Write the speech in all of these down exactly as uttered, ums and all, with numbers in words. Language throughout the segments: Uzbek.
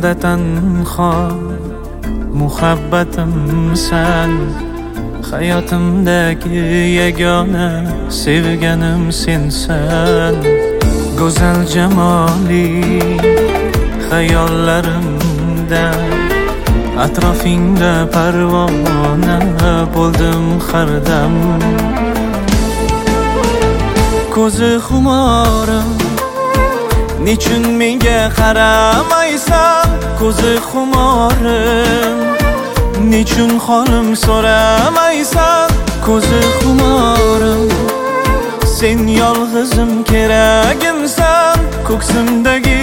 ko'nglimda tanho muhabbatimsan, hayotimdagi yagona sevganim sensan. Go'zal jamoli xayollarimda, atrofingda parvona bo'ldim har dam. Ko'zi xumorim, nechun menga qaramaysan? Ko'zi xumorim, nechun holim so'ramaysan? Ko'zi xumorim, sen yolg'izim keragimsan. Ko'ksimdagi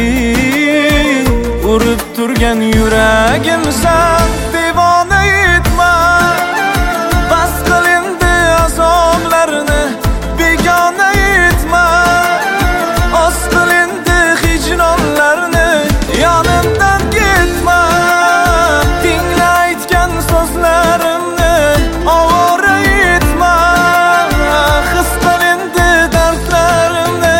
urib turgan yuragimsan. Devona etma, bas qil endi azoblarni, begona etma, oz qil endi hijronlarni. Yonimdan ketma, tingla aytgan so'zlarimni, ovora etma, his qil endi dardlarimni.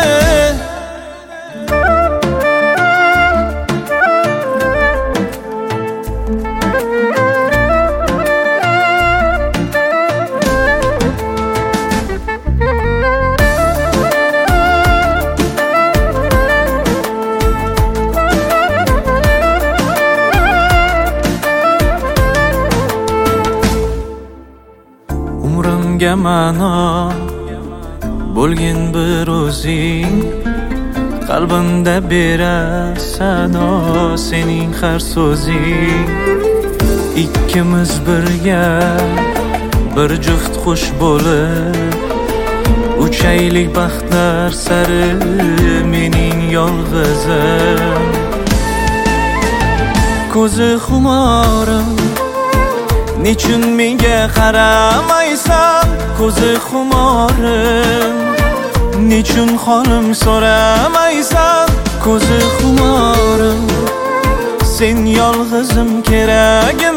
Umrimga ma'no bo'lgin bir o'zing, qalbimda berasan o sening har so'zing. Ikkimiz birga bir juft xush bo'lib, uchaylik baxtlar sari mening yolg'izim. Ko'zi xumorim, nechun menga qaramaysan? Ko'zi xumorim, nechun holim so'ramaysan? Ko'zi xumorim, sen yolg'izim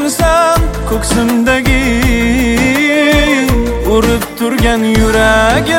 keragimsan. Ko'ksimdagi urib turgan yuragim